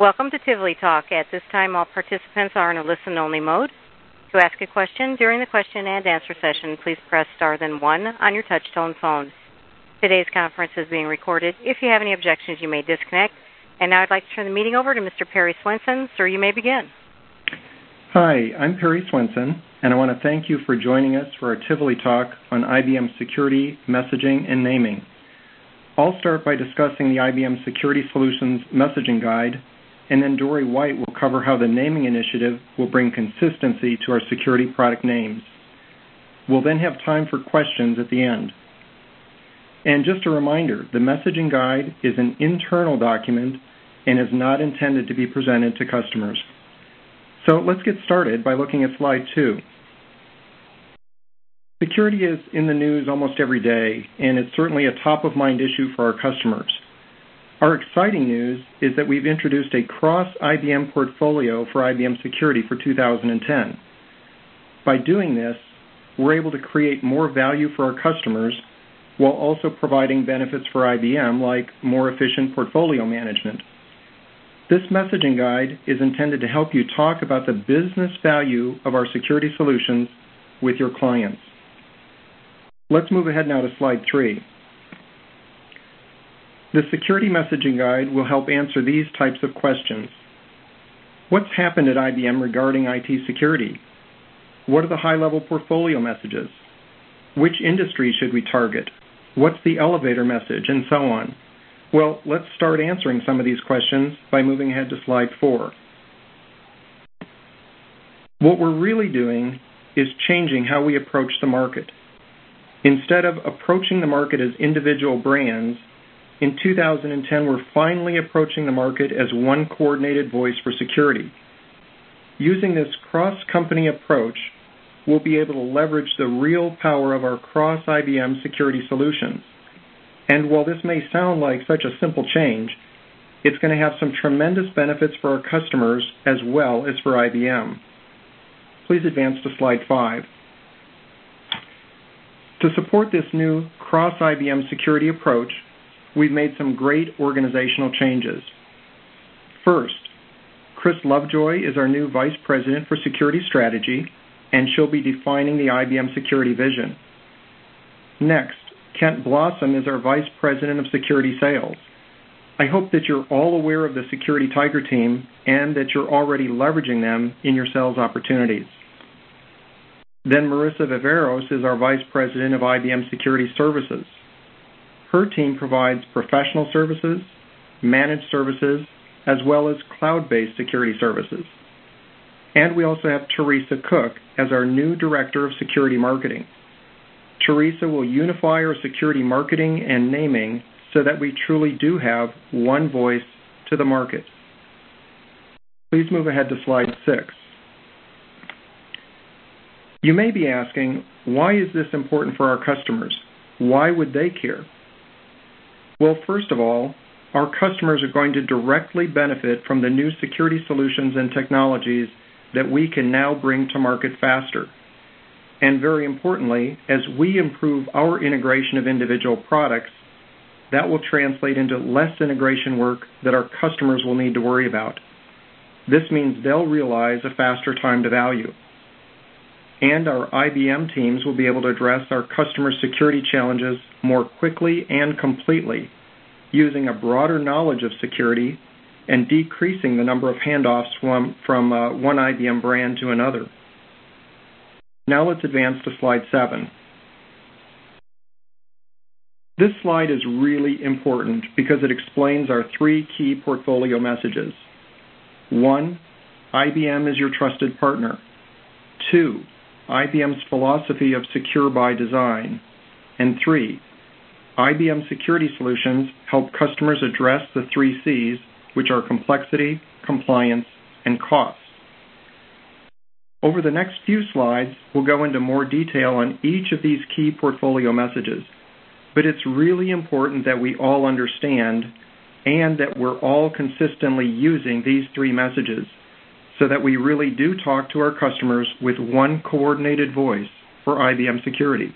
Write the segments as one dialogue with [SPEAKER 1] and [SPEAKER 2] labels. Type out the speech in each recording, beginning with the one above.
[SPEAKER 1] Welcome to Tivoli Talk. At this time, all participants are in a listen-only mode. To ask a question during the question and answer session, please press star then 1 on your touch-tone phone. Today's conference is being recorded. If you have any objections, you may disconnect. And now I'd like to turn the meeting over to Mr. Perry Swenson. Sir, you may begin.
[SPEAKER 2] Hi, I'm Perry Swenson, and I want to thank you for joining us for our Tivoli Talk on IBM Security, Messaging, and Naming. I'll start by discussing the IBM Security Solutions Messaging Guide, and then Dory White will cover how the naming initiative will bring consistency to our security product names. We'll then have time for questions at the end. And just a reminder, the Messaging Guide is an internal document and is not intended to be presented to customers. So let's get started by looking at slide 2. Security is in the news almost every day, and it's certainly a top-of-mind issue for our customers. Our exciting news is that we've introduced a cross-IBM portfolio for IBM Security for 2010. By doing this, we're able to create more value for our customers while also providing benefits for IBM like more efficient portfolio management. This messaging guide is intended to help you talk about the business value of our security solutions with your clients. Let's move ahead now to slide 3. The Security Messaging Guide will help answer these types of questions. What's happened at IBM regarding IT security? What are the high-level portfolio messages? Which industry should we target? What's the elevator message? And so on. Well, let's start answering some of these questions by moving ahead to slide 4. What we're really doing is changing how we approach the market. Instead of approaching the market as individual brands, in 2010 we're finally approaching the market as one coordinated voice for security. Using this cross-company approach, we'll be able to leverage the real power of our cross-IBM security solutions. And while this may sound like such a simple change, it's going to have some tremendous benefits for our customers as well as for IBM. Please advance to slide 5. To support this new cross-IBM security approach, we've made some great organizational changes. First, Chris Lovejoy is our new Vice President for Security Strategy, and she'll be defining the IBM security vision. Next, Kent Blossom is our Vice President of Security Sales. I hope that you're all aware of the Security Tiger team and that you're already leveraging them in your sales opportunities. Then Marissa Viveros is our Vice President of IBM Security Services. Her team provides professional services, managed services, as well as cloud-based security services. And we also have Teresa Cook as our new Director of Security Marketing. Teresa will unify our security marketing and naming so that we truly do have one voice to the market. Please move ahead to slide 6. You may be asking, why is this important for our customers? Why would they care? Well, first of all, our customers are going to directly benefit from the new security solutions and technologies that we can now bring to market faster. And very importantly, as we improve our integration of individual products, that will translate into less integration work that our customers will need to worry about. This means they'll realize a faster time to value. And our IBM teams will be able to address our customers' security challenges more quickly and completely, using a broader knowledge of security and decreasing the number of handoffs from one IBM brand to another. Now let's advance to slide 7. This slide is really important because it explains our 3 key portfolio messages. 1, IBM is your trusted partner. 2, IBM's philosophy of secure by design. And 3, IBM Security Solutions help customers address the 3 C's, which are complexity, compliance, and cost. Over the next few slides, we'll go into more detail on each of these key portfolio messages, but it's really important that we all understand and that we're all consistently using these 3 messages so that we really do talk to our customers with one coordinated voice for IBM Security.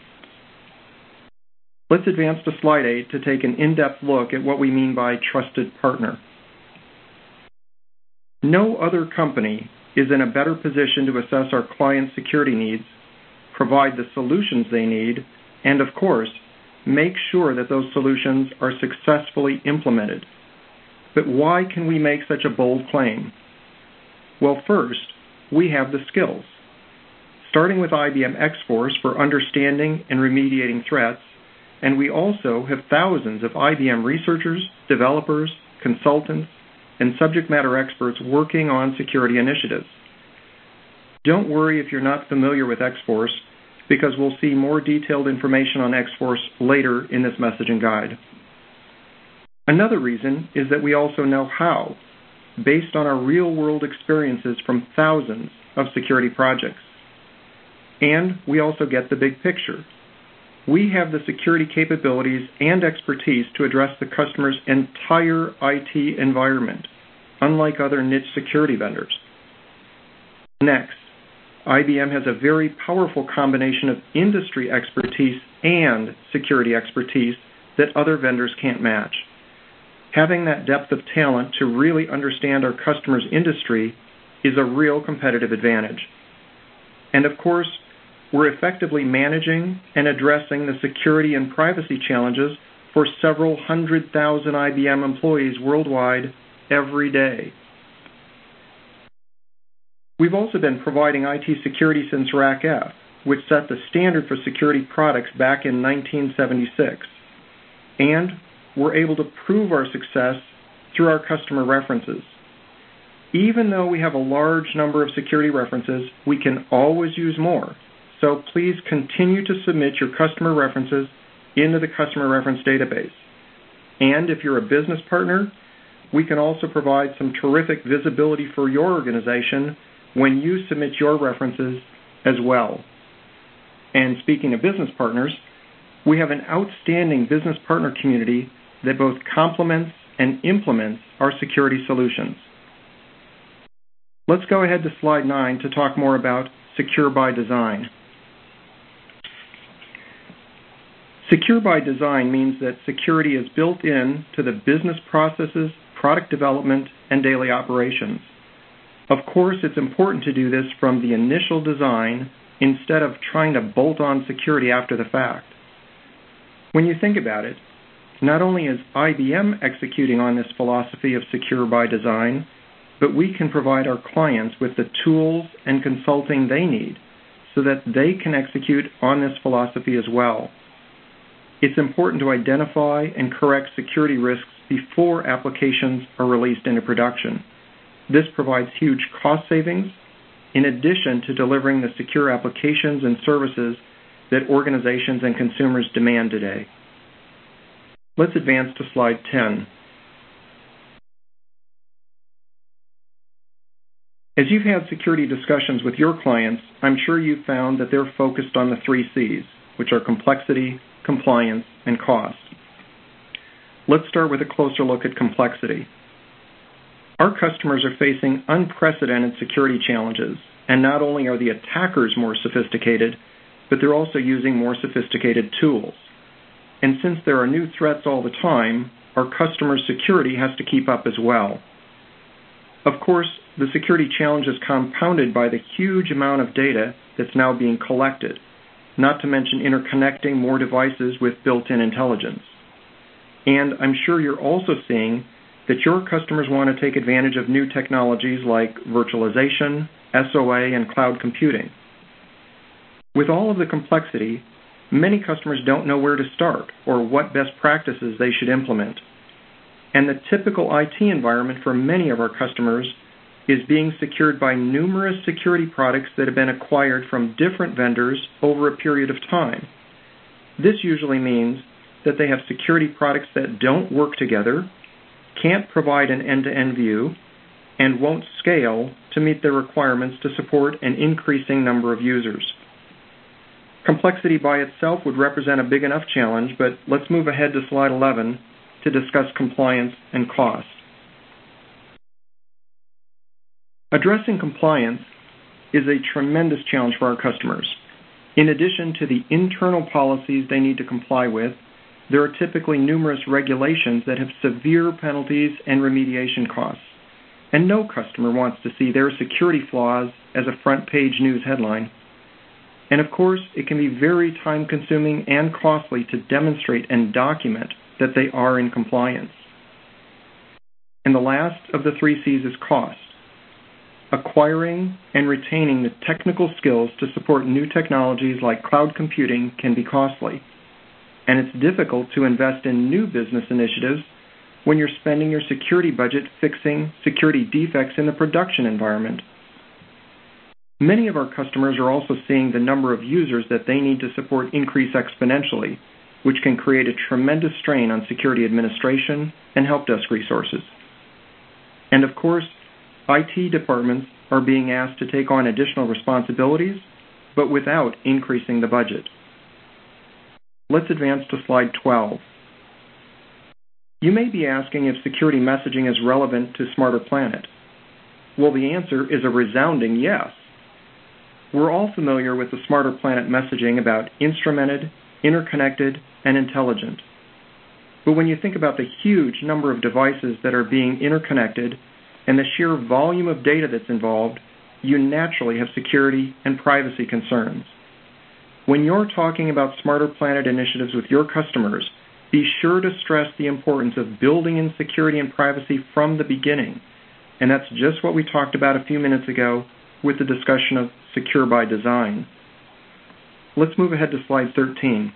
[SPEAKER 2] Let's advance to slide 8 to take an in-depth look at what we mean by trusted partner. No other company is in a better position to assess our clients' security needs, provide the solutions they need, and, of course, make sure that those solutions are successfully implemented. But why can we make such a bold claim? Well, first, we have the skills. Starting with IBM X-Force for understanding and remediating threats, and we also have thousands of IBM researchers, developers, consultants, and subject matter experts working on security initiatives. Don't worry if you're not familiar with X-Force, because we'll see more detailed information on X-Force later in this messaging guide. Another reason is that we also know how, based on our real-world experiences from thousands of security projects. And we also get the big picture. We have the security capabilities and expertise to address the customer's entire IT environment, unlike other niche security vendors. Next, IBM has a very powerful combination of industry expertise and security expertise that other vendors can't match. Having that depth of talent to really understand our customer's industry is a real competitive advantage. And of course, we're effectively managing and addressing the security and privacy challenges for several 100,000 IBM employees worldwide every day. We've also been providing IT security since RACF, which set the standard for security products back in 1976. And we're able to prove our success through our customer references. Even though we have a large number of security references, we can always use more. So please continue to submit your customer references into the customer reference database. And if you're a business partner, we can also provide some terrific visibility for your organization when you submit your references as well. And speaking of business partners, we have an outstanding business partner community that both complements and implements our security solutions. Let's go ahead to slide 9 to talk more about Secure by Design. Secure by Design means that security is built in to the business processes, product development, and daily operations. Of course, it's important to do this from the initial design instead of trying to bolt on security after the fact. When you think about it, not only is IBM executing on this philosophy of Secure by Design, but we can provide our clients with the tools and consulting they need so that they can execute on this philosophy as well. It's important to identify and correct security risks before applications are released into production. This provides huge cost savings in addition to delivering the secure applications and services that organizations and consumers demand today. Let's advance to slide 10. As you've had security discussions with your clients, I'm sure you've found that they're focused on the 3 C's, which are complexity, compliance, and cost. Let's start with a closer look at complexity. Our customers are facing unprecedented security challenges, and not only are the attackers more sophisticated, but they're also using more sophisticated tools. And since there are new threats all the time, our customers' security has to keep up as well. Of course, the security challenge is compounded by the huge amount of data that's now being collected, not to mention interconnecting more devices with built-in intelligence. And I'm sure you're also seeing that your customers want to take advantage of new technologies like virtualization, SOA, and cloud computing. With all of the complexity, many customers don't know where to start or what best practices they should implement. And the typical IT environment for many of our customers is being secured by numerous security products that have been acquired from different vendors over a period of time. This usually means that they have security products that don't work together, can't provide an end-to-end view, and won't scale to meet their requirements to support an increasing number of users. Complexity by itself would represent a big enough challenge, but let's move ahead to slide 11 to discuss compliance and cost. Addressing compliance is a tremendous challenge for our customers. In addition to the internal policies they need to comply with, there are typically numerous regulations that have severe penalties and remediation costs. and no customer wants to see their security flaws as a front-page news headline. And of course, it can be very time-consuming and costly to demonstrate and document that they are in compliance. And the last of the 3 C's is cost. Acquiring and retaining the technical skills to support new technologies like cloud computing can be costly. And it's difficult to invest in new business initiatives when you're spending your security budget fixing security defects in the production environment. Many of our customers are also seeing the number of users that they need to support increase exponentially, which can create a tremendous strain on security administration and help desk resources. And of course, IT departments are being asked to take on additional responsibilities, but without increasing the budget. Let's advance to slide 12. You may be asking if security messaging is relevant to Smarter Planet. Well, the answer is a resounding yes. We're all familiar with the Smarter Planet messaging about instrumented, interconnected, and intelligent. But when you think about the huge number of devices that are being interconnected and the sheer volume of data that's involved, you naturally have security and privacy concerns. When you're talking about Smarter Planet initiatives with your customers, be sure to stress the importance of building in security and privacy from the beginning. And that's just what we talked about a few minutes ago with the discussion of Secure by Design. Let's move ahead to slide 13.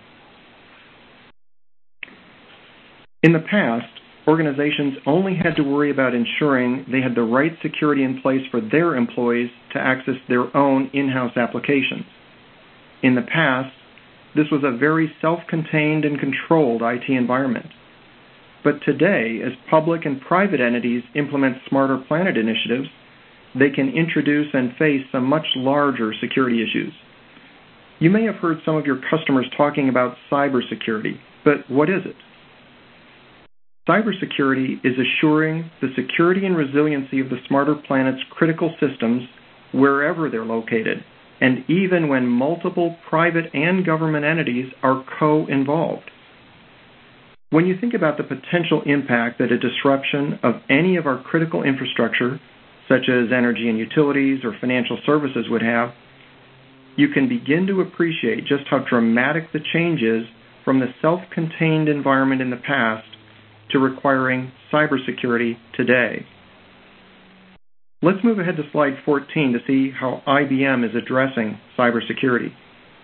[SPEAKER 2] In the past, organizations only had to worry about ensuring they had the right security in place for their employees to access their own in-house applications. In the past, this was a very self-contained and controlled IT environment. But today, as public and private entities implement Smarter Planet initiatives, they can introduce and face some much larger security issues. You may have heard some of your customers talking about cybersecurity, but what is it? Cybersecurity is assuring the security and resiliency of the Smarter Planet's critical systems wherever they're located, and even when multiple private and government entities are co-involved. When you think about the potential impact that a disruption of any of our critical infrastructure, such as energy and utilities or financial services, would have, you can begin to appreciate just how dramatic the change is from the self-contained environment in the past to requiring cybersecurity today. Let's move ahead to slide 14 to see how IBM is addressing cybersecurity.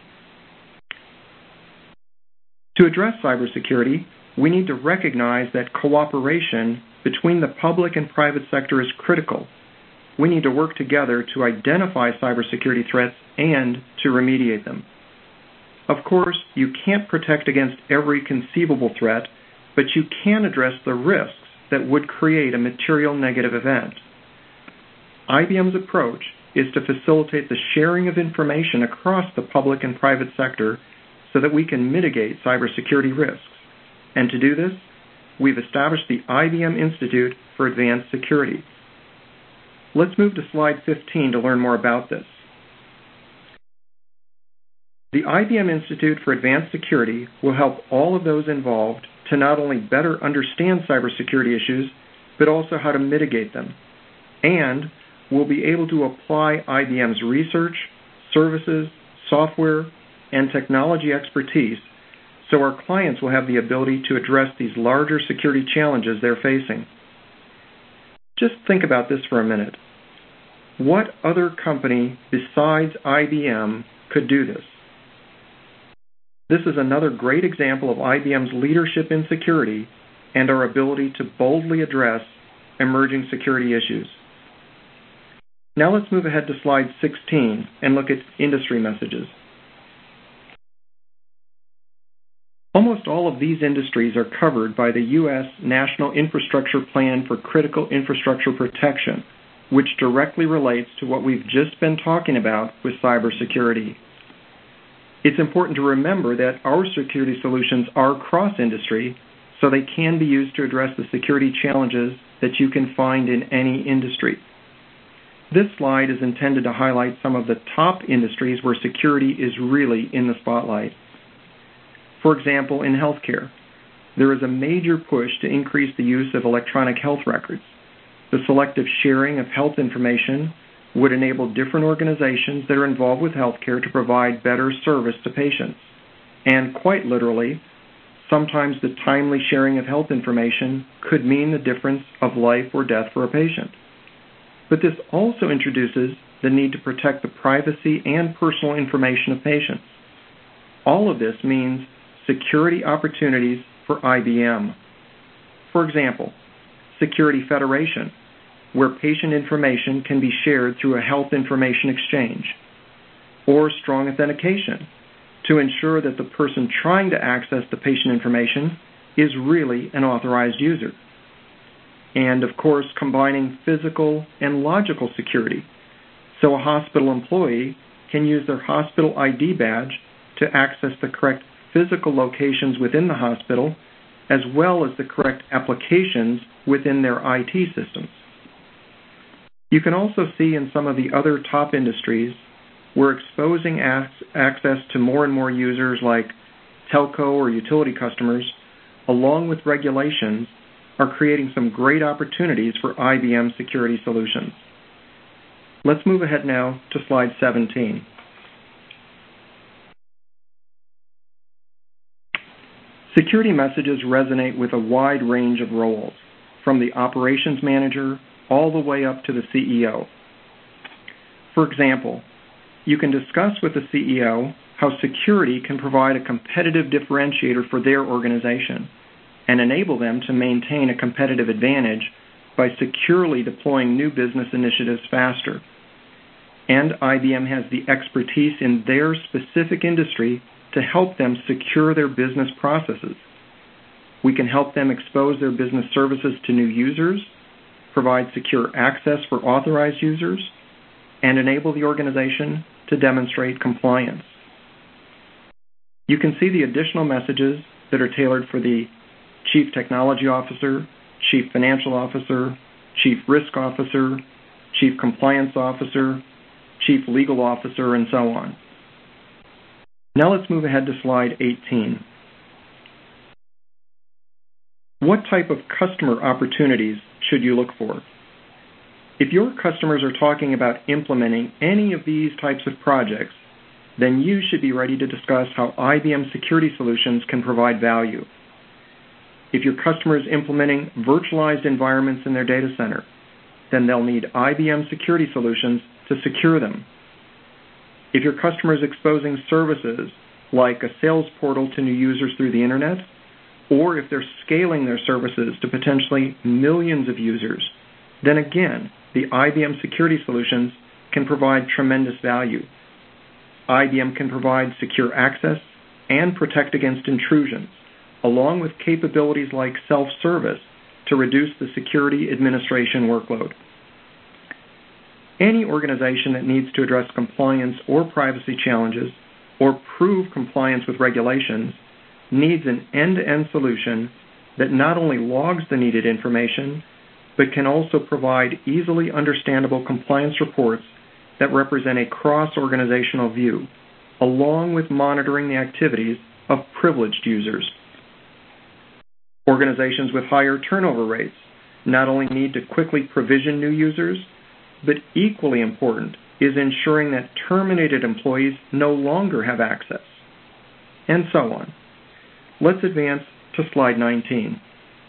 [SPEAKER 2] To address cybersecurity, we need to recognize that cooperation between the public and private sector is critical. We need to work together to identify cybersecurity threats and to remediate them. Of course, you can't protect against every conceivable threat, but you can address the risks that would create a material negative event. IBM's approach is to facilitate the sharing of information across the public and private sector so that we can mitigate cybersecurity risks. And to do this, we've established the IBM Institute for Advanced Security. Let's move to slide 15 to learn more about this. The IBM Institute for Advanced Security will help all of those involved to not only better understand cybersecurity issues, but also how to mitigate them. And we'll be able to apply IBM's research, services, software, and technology expertise so our clients will have the ability to address these larger security challenges they're facing. Just think about this for a minute. What other company besides IBM could do this? This is another great example of IBM's leadership in security and our ability to boldly address emerging security issues. Now let's move ahead to slide 16 and look at industry messages. Almost all of these industries are covered by the U.S. National Infrastructure Plan for Critical Infrastructure Protection, which directly relates to what we've just been talking about with cybersecurity. It's important to remember that our security solutions are cross-industry, so they can be used to address the security challenges that you can find in any industry. This slide is intended to highlight some of the top industries where security is really in the spotlight. For example, in healthcare, there is a major push to increase the use of electronic health records. The selective sharing of health information would enable different organizations that are involved with healthcare to provide better service to patients. And quite literally, sometimes the timely sharing of health information could mean the difference of life or death for a patient. But this also introduces the need to protect the privacy and personal information of patients. All of this means security opportunities for IBM. For example, Security Federation, where patient information can be shared through a health information exchange, or strong authentication to ensure that the person trying to access the patient information is really an authorized user. And, of course, combining physical and logical security, so a hospital employee can use their hospital ID badge to access the correct physical locations within the hospital, as well as the correct applications within their IT systems. You can also see in some of the other top industries where exposing access to more and more users like telco or utility customers, along with regulations, are creating some great opportunities for IBM security solutions. Let's move ahead now to slide 17. Security messages resonate with a wide range of roles, from the operations manager all the way up to the CEO. For example, you can discuss with the CEO how security can provide a competitive differentiator for their organization and enable them to maintain a competitive advantage by securely deploying new business initiatives faster. And IBM has the expertise in their specific industry to help them secure their business processes. We can help them expose their business services to new users, provide secure access for authorized users, and enable the organization to demonstrate compliance. You can see the additional messages that are tailored for the Chief Technology Officer, Chief Financial Officer, Chief Risk Officer, Chief Compliance Officer, Chief Legal Officer, and so on. Now let's move ahead to slide 18. What type of customer opportunities should you look for? If your customers are talking about implementing any of these types of projects, then you should be ready to discuss how IBM security solutions can provide value. If your customer is implementing virtualized environments in their data center, then they'll need IBM security solutions to secure them. If your customer is exposing services like a sales portal to new users through the internet, or if they're scaling their services to potentially millions of users, then again, the IBM security solutions can provide tremendous value. IBM can provide secure access and protect against intrusions, along with capabilities like self-service to reduce the security administration workload. Any organization that needs to address compliance or privacy challenges or prove compliance with regulations needs an end-to-end solution that not only logs the needed information, but can also provide easily understandable compliance reports that represent a cross-organizational view, along with monitoring the activities of privileged users. Organizations with higher turnover rates not only need to quickly provision new users, but equally important is ensuring that terminated employees no longer have access, and so on. Let's advance to slide 19.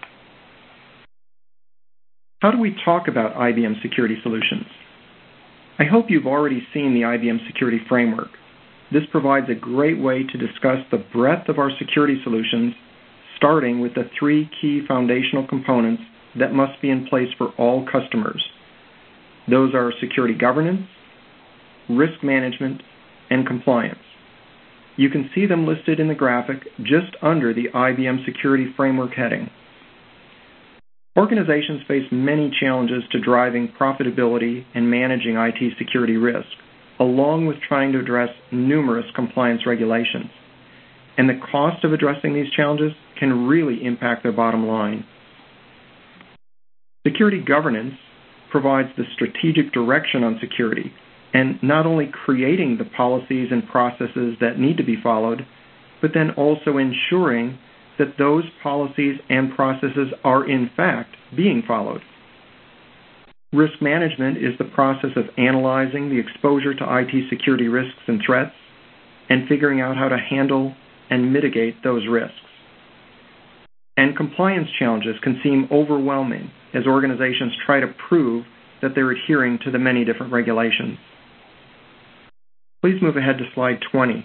[SPEAKER 2] How do we talk about IBM security solutions? I hope you've already seen the IBM security framework. This provides a great way to discuss the breadth of our security solutions, starting with the three key foundational components that must be in place for all customers. Those are security governance, risk management, and compliance. You can see them listed in the graphic just under the IBM Security Framework heading. Organizations face many challenges to driving profitability and managing IT security risk, along with trying to address numerous compliance regulations. And the cost of addressing these challenges can really impact their bottom line. Security governance provides the strategic direction on security, and not only creating the policies and processes that need to be followed, but then also ensuring that those policies and processes are in fact being followed. Risk management is the process of analyzing the exposure to IT security risks and threats and figuring out how to handle and mitigate those risks. And compliance challenges can seem overwhelming as organizations try to prove that they're adhering to the many different regulations. Please move ahead to slide 20.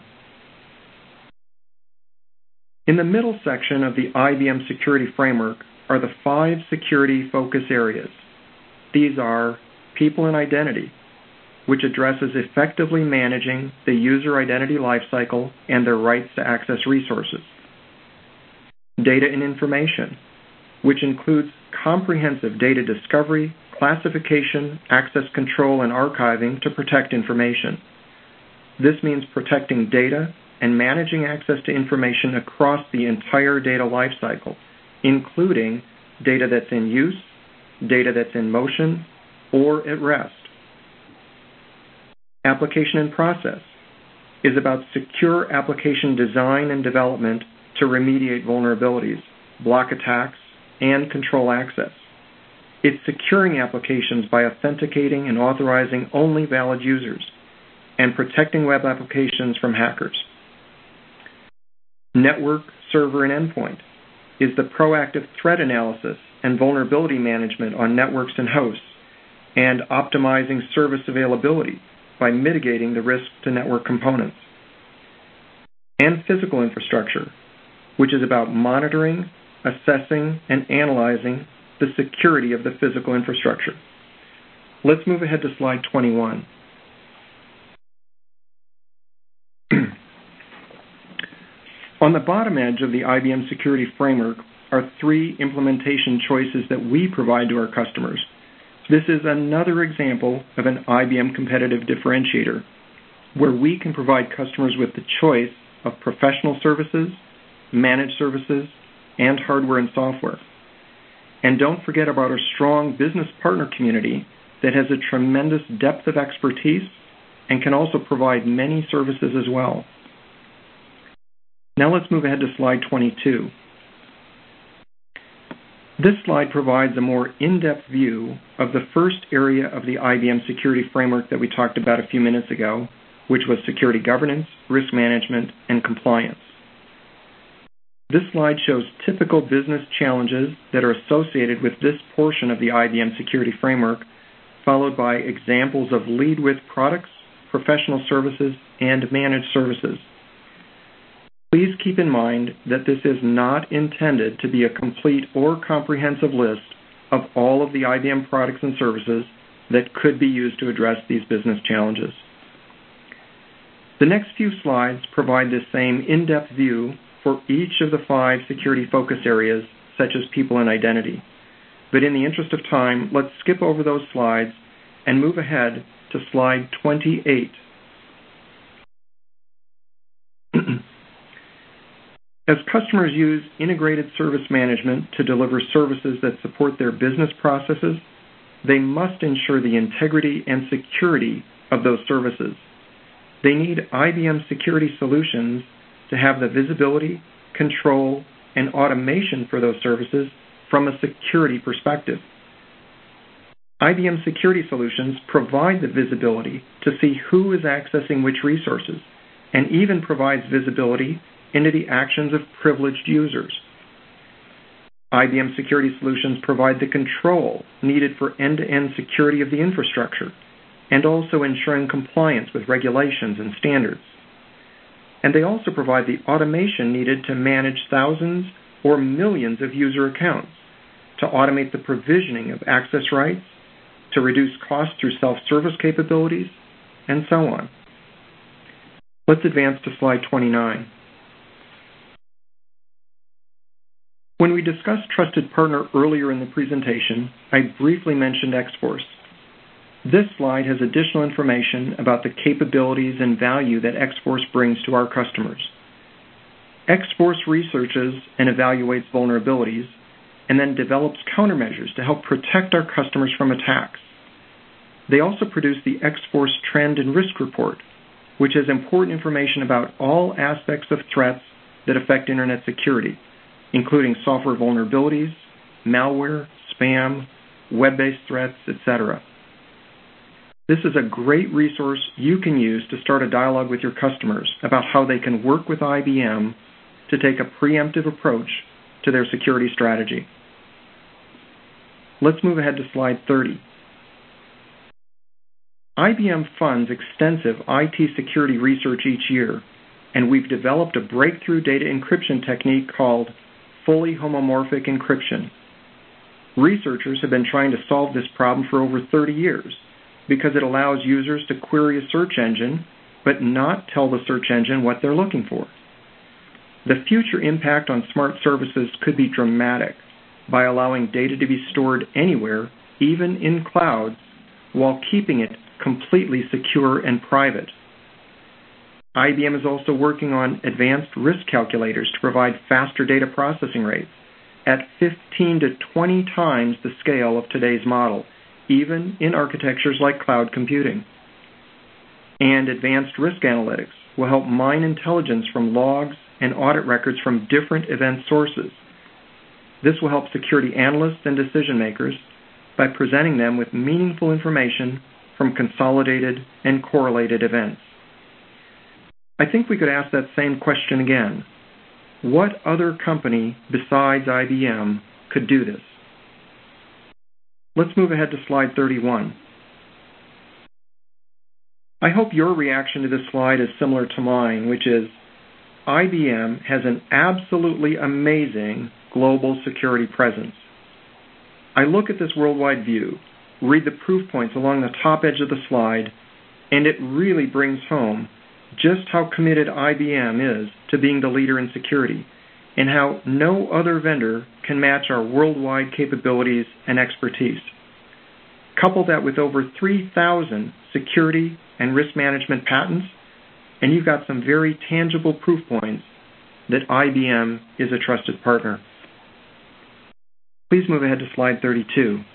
[SPEAKER 2] In the middle section of the IBM Security Framework are the 5 security focus areas. These are people and identity, which addresses effectively managing the user identity lifecycle and their rights to access resources. Data and information, which includes comprehensive data discovery, classification, access control, and archiving to protect information. This means protecting data and managing access to information across the entire data lifecycle, including data that's in use, data that's in motion, or at rest. Application and process is about secure application design and development to remediate vulnerabilities, block attacks, and control access. It's securing applications by authenticating and authorizing only valid users and protecting web applications from hackers. Network, server, and endpoint is the proactive threat analysis and vulnerability management on networks and hosts and optimizing service availability by mitigating the risk to network components. And physical infrastructure, which is about monitoring, assessing, and analyzing the security of the physical infrastructure. Let's move ahead to slide 21. On the bottom edge of the IBM Security Framework are 3 implementation choices that we provide to our customers. This is another example of an IBM competitive differentiator, where we can provide customers with the choice of professional services, managed services, and hardware and software. And don't forget about our strong business partner community that has a tremendous depth of expertise and can also provide many services as well. Now let's move ahead to slide 22. This slide provides a more in-depth view of the first area of the IBM Security Framework that we talked about a few minutes ago, which was security governance, risk management, and compliance. This slide shows typical business challenges that are associated with this portion of the IBM Security Framework, followed by examples of lead-with products, professional services, and managed services. Please keep in mind that this is not intended to be a complete or comprehensive list of all of the IBM products and services that could be used to address these business challenges. The next few slides provide the same in-depth view for each of the 5 security focus areas, such as people and identity. But in the interest of time, let's skip over those slides and move ahead to slide 28. As customers use integrated service management to deliver services that support their business processes, they must ensure the integrity and security of those services. They need IBM security solutions to have the visibility, control, and automation for those services from a security perspective. IBM security solutions provide the visibility to see who is accessing which resources, and even provides visibility into the actions of privileged users. IBM security solutions provide the control needed for end-to-end security of the infrastructure and also ensuring compliance with regulations and standards. And they also provide the automation needed to manage thousands or millions of user accounts, to automate the provisioning of access rights, to reduce costs through self-service capabilities, and so on. Let's advance to slide 29. When we discussed Trusted Partner earlier in the presentation, I briefly mentioned X-Force. This slide has additional information about the capabilities and value that X-Force brings to our customers. X-Force researches and evaluates vulnerabilities and then develops countermeasures to help protect our customers from attacks. They also produce the X-Force Trend and Risk Report, which has important information about all aspects of threats that affect Internet security, including software vulnerabilities, malware, spam, web-based threats, etc. This is a great resource you can use to start a dialogue with your customers about how they can work with IBM to take a preemptive approach to their security strategy. Let's move ahead to slide 30. IBM funds extensive IT security research each year, and we've developed a breakthrough data encryption technique called fully homomorphic encryption. Researchers have been trying to solve this problem for over 30 years because it allows users to query a search engine but not tell the search engine what they're looking for. The future impact on smart services could be dramatic by allowing data to be stored anywhere, even in clouds, while keeping it completely secure and private. IBM is also working on advanced risk calculators to provide faster data processing rates at 15 to 20 times the scale of today's model, even in architectures like cloud computing. And advanced risk analytics will help mine intelligence from logs and audit records from different event sources. This will help security analysts and decision makers by presenting them with meaningful information from consolidated and correlated events. I think we could ask that same question again. What other company besides IBM could do this? Let's move ahead to slide 31. I hope your reaction to this slide is similar to mine, which is IBM has an absolutely amazing global security presence. I look at this worldwide view, read the proof points along the top edge of the slide, and it really brings home just how committed IBM is to being the leader in security and how no other vendor can match our worldwide capabilities and expertise. Couple that with over 3,000 security and risk management patents, and you've got some very tangible proof points that IBM is a trusted partner. Please move ahead to slide 32.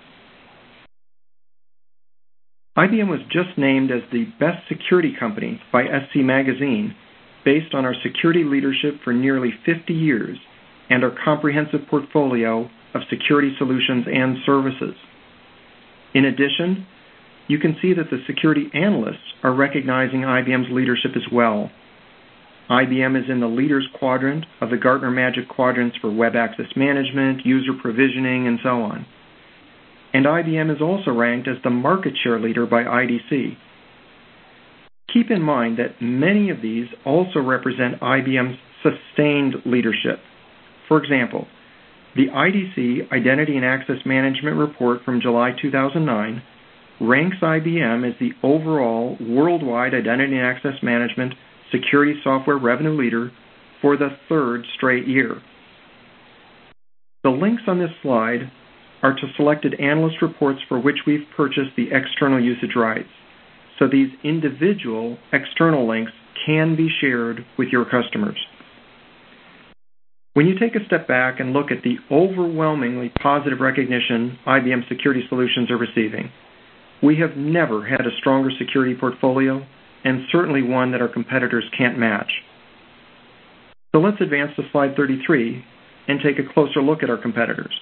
[SPEAKER 2] IBM was just named as the best security company by SC Magazine based on our security leadership for nearly 50 years and our comprehensive portfolio of security solutions and services. In addition, you can see that the security analysts are recognizing IBM's leadership as well. IBM is in the Leaders Quadrant of the Gartner Magic Quadrants for Web Access Management, User Provisioning, and so on. And IBM is also ranked as the market share leader by IDC. Keep in mind that many of these also represent IBM's sustained leadership. For example, the IDC Identity and Access Management Report from July 2009 ranks IBM as the overall worldwide Identity and Access Management security software revenue leader for the third straight year. The links on this slide are to selected analyst reports for which we've purchased the external usage rights. So these individual external links can be shared with your customers. When you take a step back and look at the overwhelmingly positive recognition IBM security solutions are receiving, we have never had a stronger security portfolio, and certainly one that our competitors can't match. So let's advance to slide 33 and take a closer look at our competitors.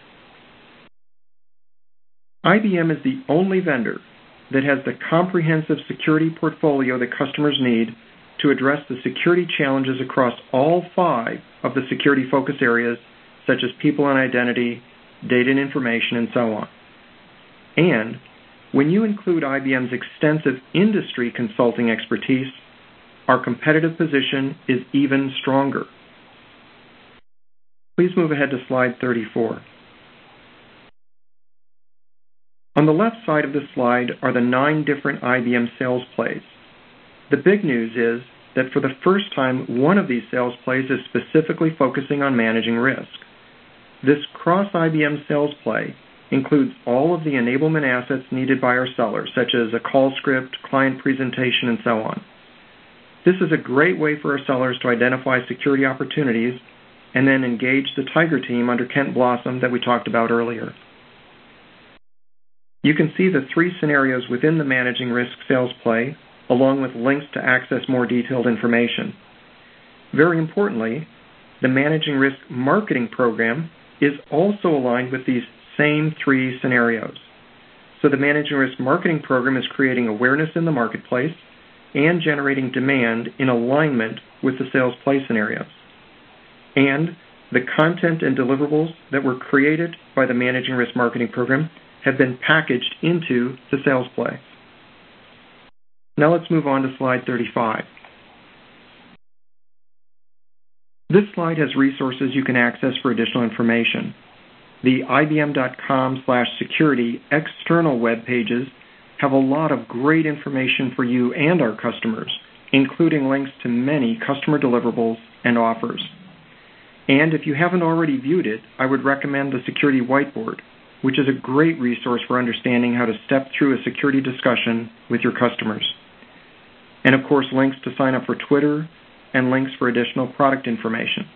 [SPEAKER 2] IBM is the only vendor that has the comprehensive security portfolio that customers need to address the security challenges across all 5 of the security focus areas, such as people and identity, data and information, and so on. And when you include IBM's extensive industry consulting expertise, our competitive position is even stronger. Please move ahead to slide 34. On the left side of the slide are the 9 different IBM sales plays. The big news is that for the first time, one of these sales plays is specifically focusing on managing risk. This cross-IBM sales play includes all of the enablement assets needed by our sellers, such as a call script, client presentation, and so on. This is a great way for our sellers to identify security opportunities and then engage the Tiger team under Kent Blossom that we talked about earlier. You can see the 3 scenarios within the Managing Risk sales play, along with links to access more detailed information. Very importantly, the Managing Risk marketing program is also aligned with these same three scenarios. So the Managing Risk Marketing Program is creating awareness in the marketplace and generating demand in alignment with the sales play scenarios. And the content and deliverables that were created by the Managing Risk Marketing Program have been packaged into the sales play. Now let's move on to slide 35. This slide has resources you can access for additional information. The ibm.com/security external web pages have a lot of great information for you and our customers, including links to many customer deliverables and offers. And if you haven't already viewed it, I would recommend the Security Whiteboard, which is a great resource for understanding how to step through a security discussion with your customers. And of course, links to sign up for Twitter and links for additional product information.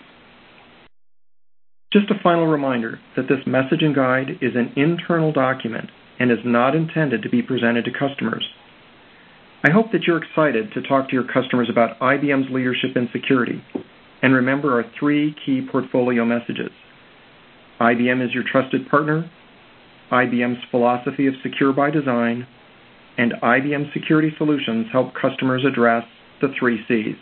[SPEAKER 2] Just a final reminder that this messaging guide is an internal document and is not intended to be presented to customers. I hope that you're excited to talk to your customers about IBM's leadership in security. And remember our three key portfolio messages. IBM is your trusted partner, IBM's philosophy of secure by design, and IBM Security Solutions help customers address the 3 Cs.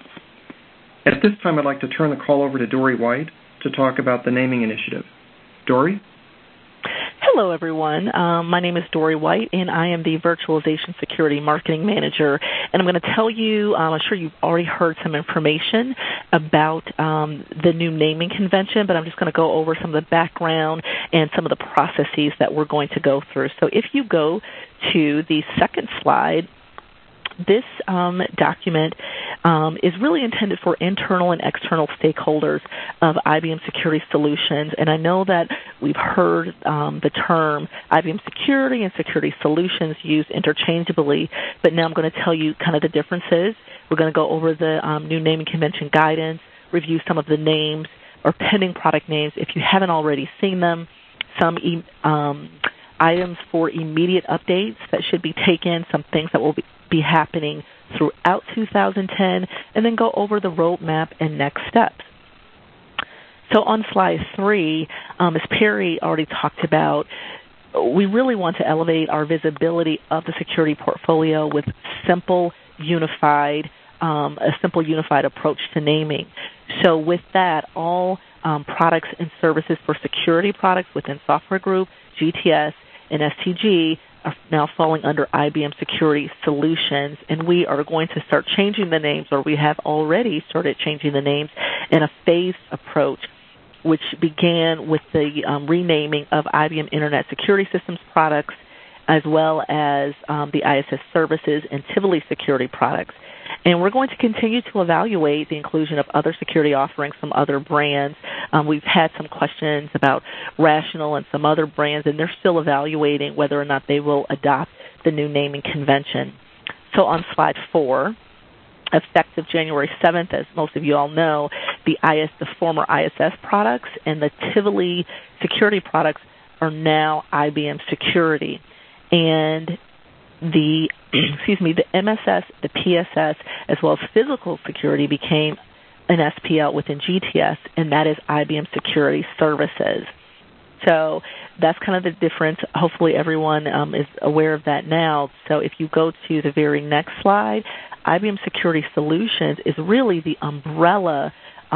[SPEAKER 2] At this time, I'd like to turn the call over to Dory White to talk about the naming initiative. Dory?
[SPEAKER 3] Hello, everyone. My name is Dory White, and I am the Virtualization Security Marketing Manager. And I'm going to tell you, I'm sure you've already heard some information about the new naming convention, but I'm just going to go over some of the background and some of the processes that we're going to go through. So if you go to the second slide, this document is really intended for internal and external stakeholders of IBM Security Solutions. And I know that we've heard the term IBM Security and Security Solutions used interchangeably, but now I'm going to tell you kind of the differences. We're going to go over the new naming convention guidance, review some of the names or pending product names if you haven't already seen them, some items for immediate updates that should be taken, some things that will be happening throughout 2010, and then go over the roadmap and next steps. So on slide 3, as Perry already talked about, we really want to elevate our visibility of the security portfolio with a simple, unified approach to naming. So with that, all products and services for security products within Software Group, GTS, and STG are now falling under IBM Security Solutions, and we are going to start changing the names, or we have already started changing the names in a phased approach, which began with the renaming of IBM Internet Security Systems products, as well as the ISS Services and Tivoli Security products. And we're going to continue to evaluate the inclusion of other security offerings from other brands. We've had some questions about Rational and some other brands, and they're still evaluating whether or not they will adopt the new naming convention. So on slide 4, effective January 7th, as most of you all know, the former ISS products and the Tivoli security products are now IBM Security. And the MSS, the PSS, as well as physical security became an SPL within GTS, and that is IBM Security Services. So that's kind of the difference. Hopefully everyone is aware of that now. So if you go to the very next slide, IBM Security Solutions is really the umbrella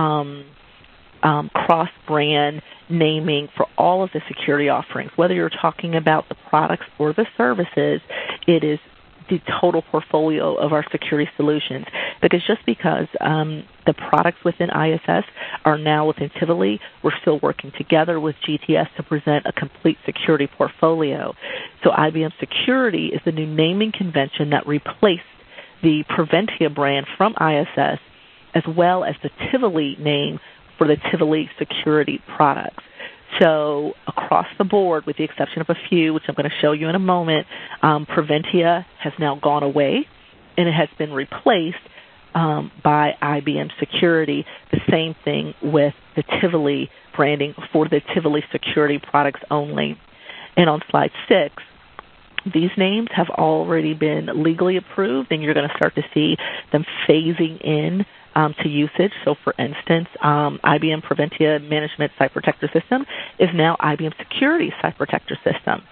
[SPEAKER 3] cross-brand naming for all of the security offerings. Whether you're talking about the products or the services, it is the total portfolio of our security solutions. Because just because the products within ISS are now within Tivoli, we're still working together with GTS to present a complete security portfolio. So IBM Security is the new naming convention that replaced the Preventia brand from ISS, as well as the Tivoli name for the Tivoli security products. So across the board, with the exception of a few, which I'm going to show you in a moment, Preventia has now gone away, and it has been replaced by IBM Security. The same thing with the Tivoli branding for the Tivoli security products only. And on slide 6, these names have already been legally approved, and you're going to start to see them phasing in to usage. So, for instance, IBM Preventia Management Site Protector System is now IBM Security Site Protector System.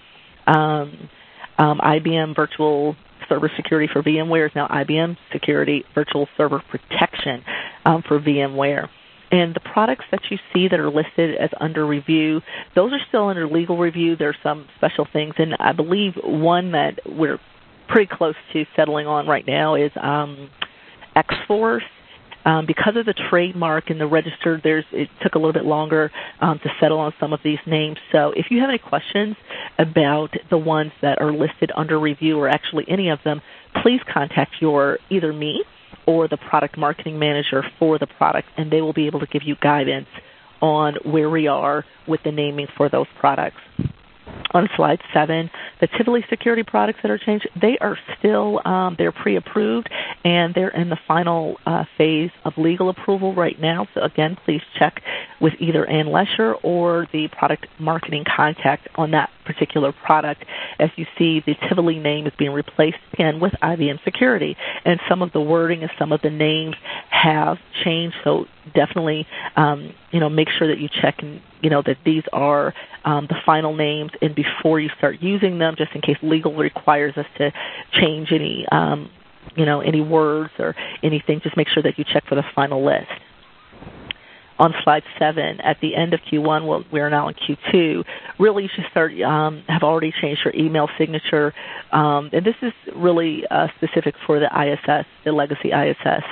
[SPEAKER 3] IBM Virtual Server Security for VMware is now IBM Security Virtual Server Protection for VMware. And the products that you see that are listed as under review, those are still under legal review. There's some special things, and I believe one that we're pretty close to settling on right now is X-Force. Because of the trademark and the register, it took a little bit longer to settle on some of these names. So if you have any questions about the ones that are listed under review or actually any of them, please contact either me or the product marketing manager for the product, and they will be able to give you guidance on where we are with the naming for those products. On slide 7, the Tivoli security products that are changed, they are still, they're pre-approved, and they're in the final phase of legal approval right now. So, again, please check with either Ann Lesher or the product marketing contact on that particular product. As you see, the Tivoli name is being replaced again with IBM Security, and some of the wording and some of the names have changed. So definitely, make sure that you check and that these are the final names, and before you start using them, just in case legal requires us to change any words or anything, just make sure that you check for the final list. On slide 7, at the end of Q1, well, we're now in Q2, really you should start, have already changed your email signature. And this is really specific for the ISS, the legacy ISS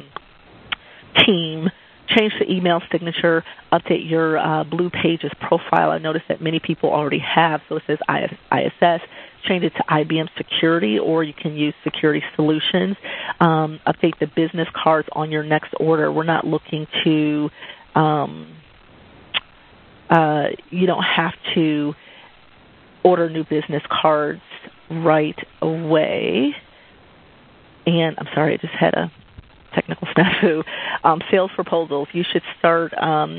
[SPEAKER 3] team. Change the email signature, update your Blue Pages profile. I noticed that many people already have, so it says ISS. Change it to IBM Security, or you can use Security Solutions. Update the business cards on your next order. We're not looking to, you don't have to order new business cards right away. And I'm sorry, I just had a technical snafu. Sales proposals, you should start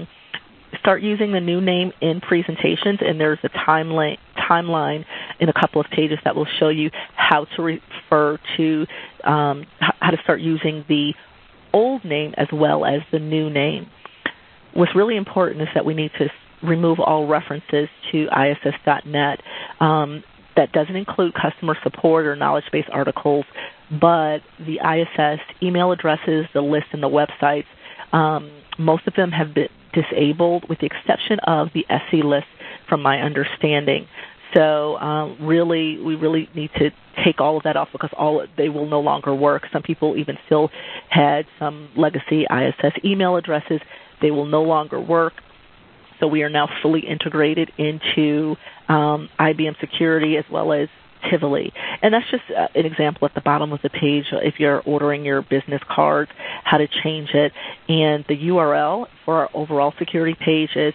[SPEAKER 3] using the new name in presentations, and there's a timeline in a couple of pages that will show you how to refer to how to start using the old name as well as the new name. What's really important is that we need to remove all references to ISS.net. That doesn't include customer support or knowledge-based articles, but the ISS email addresses, the list, and the websites, most of them have been disabled with the exception of the SE list from my understanding. So we really need to take all of that off because they will no longer work. Some people even still had some legacy ISS email addresses. They will no longer work. So we are now fully integrated into IBM Security as well as Tivoli. And that's just an example at the bottom of the page if you're ordering your business cards, how to change it. And the URL for our overall security page is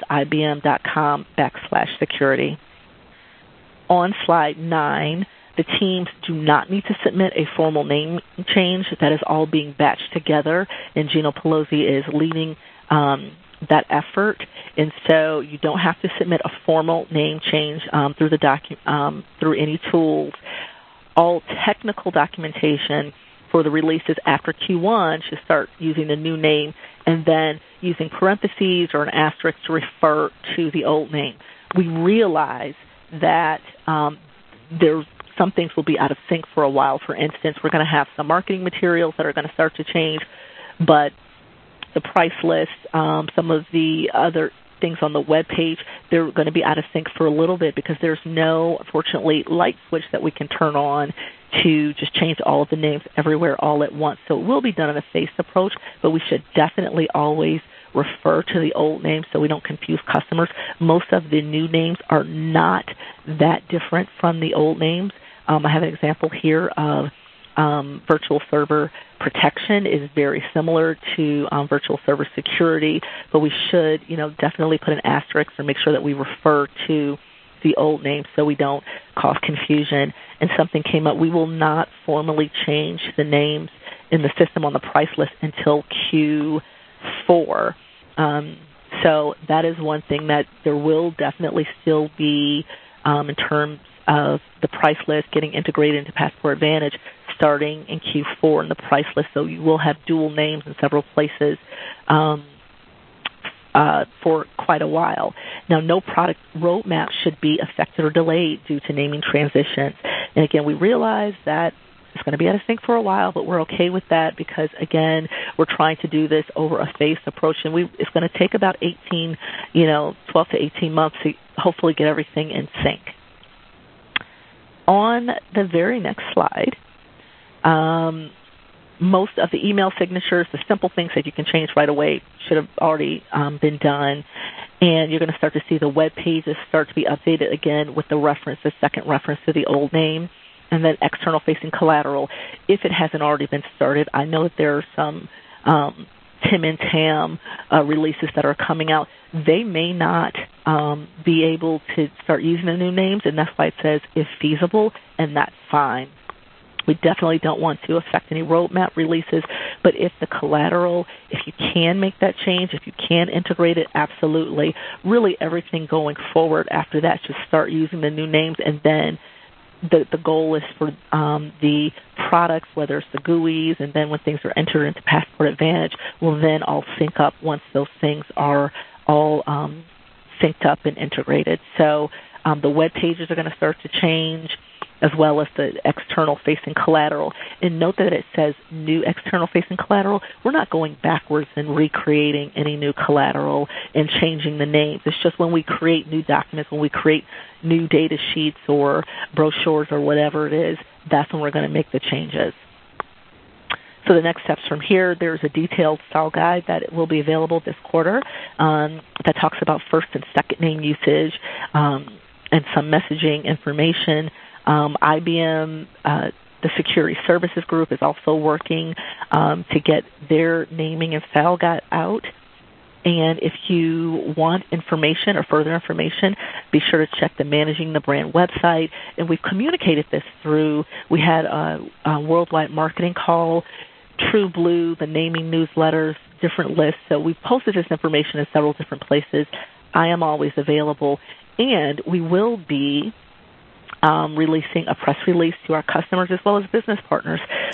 [SPEAKER 3] ibm.com/security. On slide 9, the teams do not need to submit a formal name change. That is all being batched together, and Gino Pelosi is leading that effort, and so you don't have to submit a formal name change through any tools. All technical documentation for the releases after Q1 should start using the new name and then using parentheses or an asterisk to refer to the old name. We realize that some things will be out of sync for a while. For instance, we're going to have some marketing materials that are going to start to change, but the price list, some of the other things on the web page, they're going to be out of sync for a little bit because there's no, unfortunately, light switch that we can turn on to just change all of the names everywhere all at once. So it will be done in a phased approach, but we should definitely always refer to the old names so we don't confuse customers. Most of the new names are not that different from the old names. I have an example here of virtual server protection is very similar to virtual server security, but we should, definitely put an asterisk or make sure that we refer to the old name so we don't cause confusion. And something came up. We will not formally change the names in the system on the price list until Q4. So that is one thing that there will definitely still be in terms of the price list getting integrated into Passport Advantage, starting in Q4 in the price list, so you will have dual names in several places for quite a while. Now, no product roadmap should be affected or delayed due to naming transitions. And again, we realize that it's going to be out of sync for a while, but we're okay with that because, again, we're trying to do this over a phased approach, and it's going to take about 12 to 18 months to hopefully get everything in sync. On the very next slide, most of the email signatures, the simple things that you can change right away, should have already been done. And you're going to start to see the web pages start to be updated again with the second reference to the old name, and then external-facing collateral, if it hasn't already been started. I know that there are some Tim and Tam releases that are coming out. They may not be able to start using the new names, and that's why it says if feasible, and that's fine. We definitely don't want to affect any roadmap releases, but if the collateral, if you can make that change, if you can integrate it, absolutely. Really everything going forward after that should start using the new names, and then the goal is for the products, whether it's the GUIs, and then when things are entered into Passport Advantage, will then all sync up once those things are all synced up and integrated. So the web pages are going to start to change, as well as the external-facing collateral. And note that it says new external-facing collateral. We're not going backwards and recreating any new collateral and changing the names. It's just when we create new documents, when we create new data sheets or brochures or whatever it is, that's when we're going to make the changes. So the next steps from here, there's a detailed style guide that will be available this quarter that talks about first and second name usage and some messaging information. IBM, the Security Services Group, is also working to get their naming and style guide out. And if you want information or further information, be sure to check the Managing the Brand website. And we've communicated this through, we had a worldwide marketing call, True Blue, the naming newsletters, different lists. So we've posted this information in several different places. I am always available. And we will be releasing a press release to our customers as well as business partners